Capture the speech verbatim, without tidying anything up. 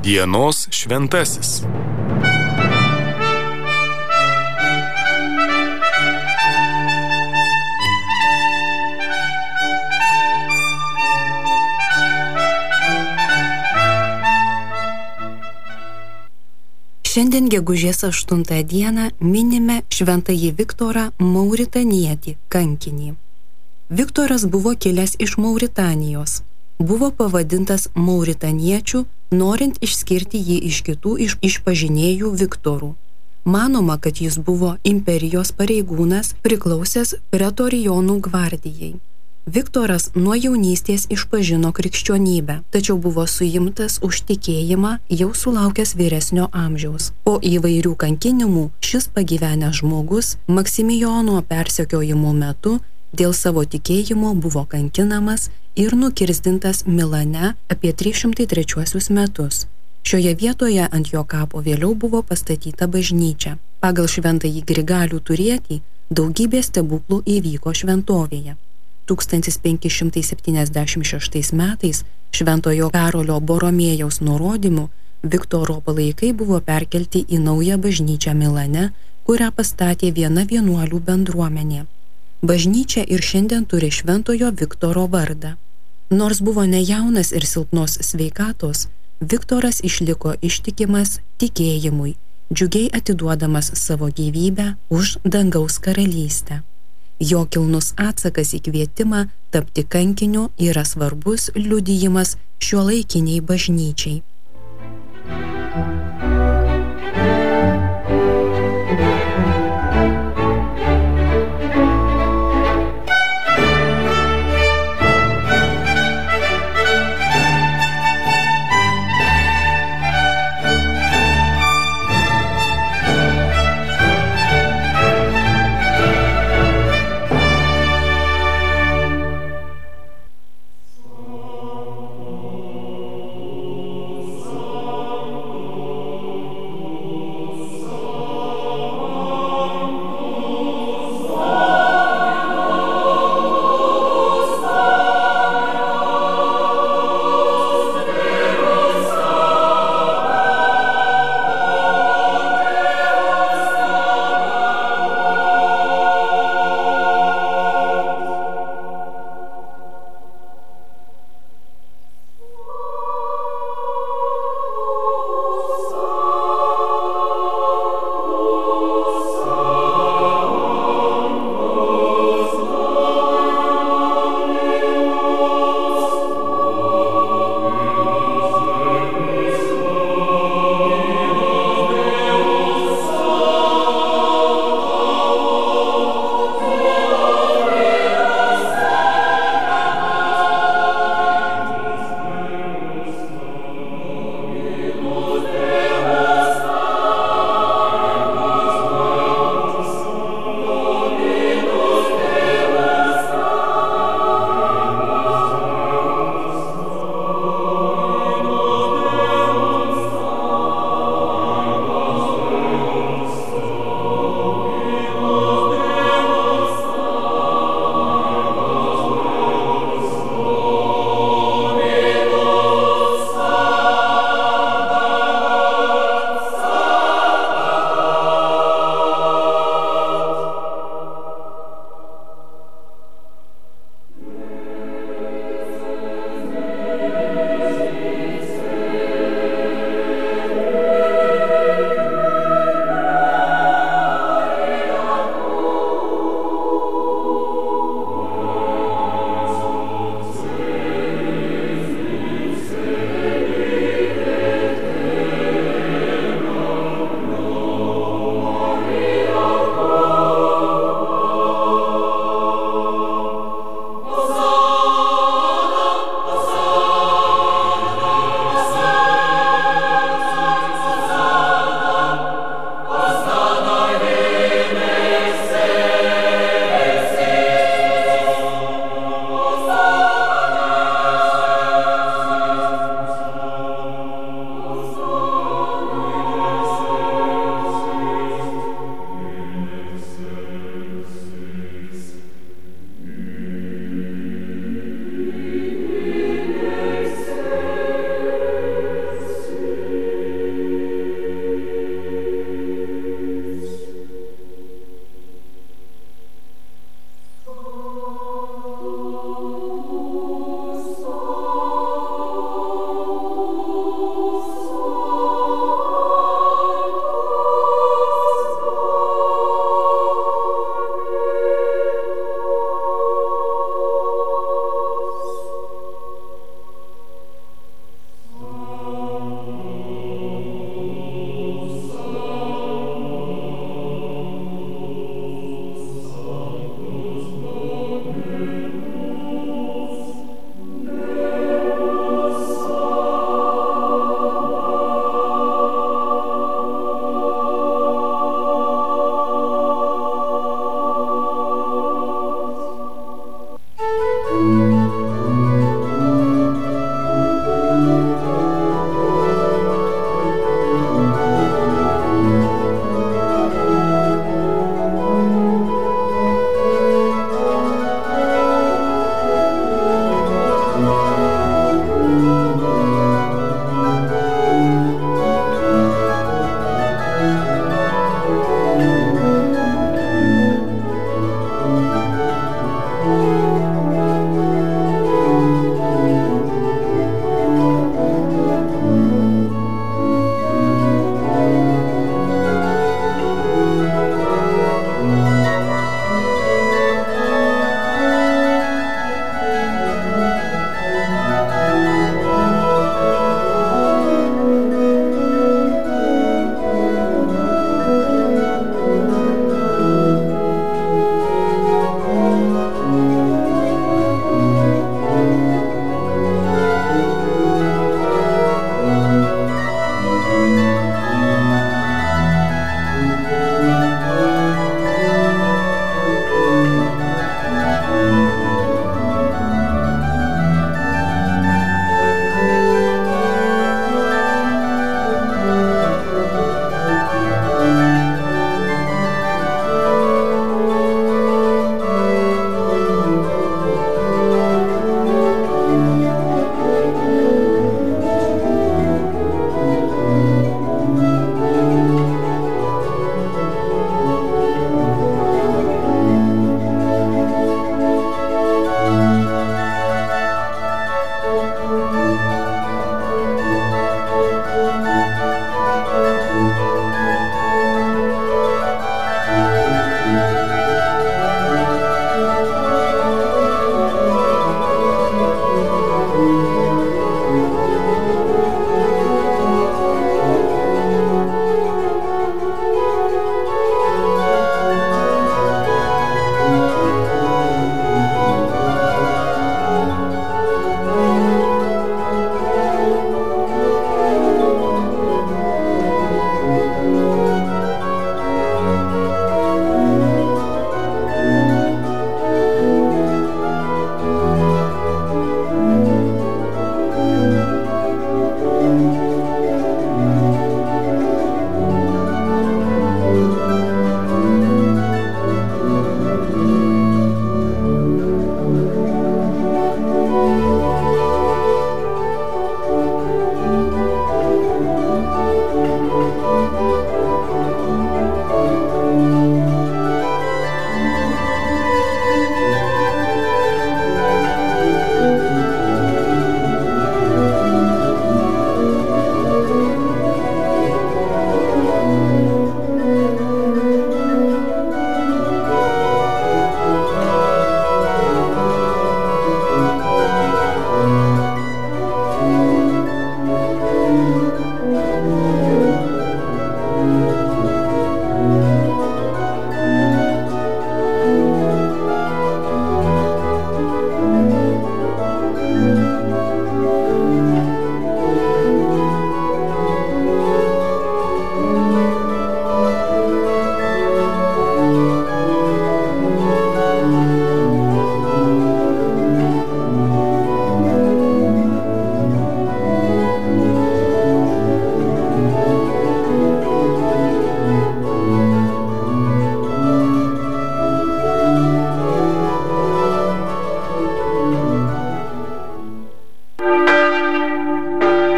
Dienos šventasis. Šiandien gegužės aštuntąją dieną minime šventąjį Viktorą Mauritanietį kankinį. Viktoras buvo kilęs iš Mauritanijos. Buvo pavadintas Mauritaniečiu, norint išskirti jį iš kitų iš, išpažinėjų Viktorų. Manoma, kad jis buvo imperijos pareigūnas, priklausęs pretorijonų gvardijai. Viktoras nuo jaunystės išpažino krikščionybę, tačiau buvo suimtas už tikėjimą jau sulaukęs vyresnio amžiaus. Po įvairių kankinimų šis pagyvenęs žmogus Maksimijono persekiojimo metu dėl savo tikėjimo buvo kankinamas ir nukirsdintas Milane apie trys šimtai trečiuosius metus. Šioje vietoje ant jo kapo vėliau buvo pastatyta bažnyčia. Pagal šventąjį Grigalių Turietį daugybė stebuklų įvyko šventovėje. tūkstantis penki šimtai septyniasdešimt šeštais metais šventojo Karolio Boromėjaus nurodymu Viktoro palaikai buvo perkelti į naują bažnyčią Milane, kurią pastatė viena vienuolių bendruomenė. Bažnyčia ir šiandien turi šventojo Viktoro vardą. Nors buvo nejaunas ir silpnos sveikatos, Viktoras išliko ištikimas tikėjimui, džiugiai atiduodamas savo gyvybę už dangaus karalystę. Jo kilnus atsakas į kvietimą tapti kankiniu yra svarbus liudijimas šiuolaikiniai bažnyčiai.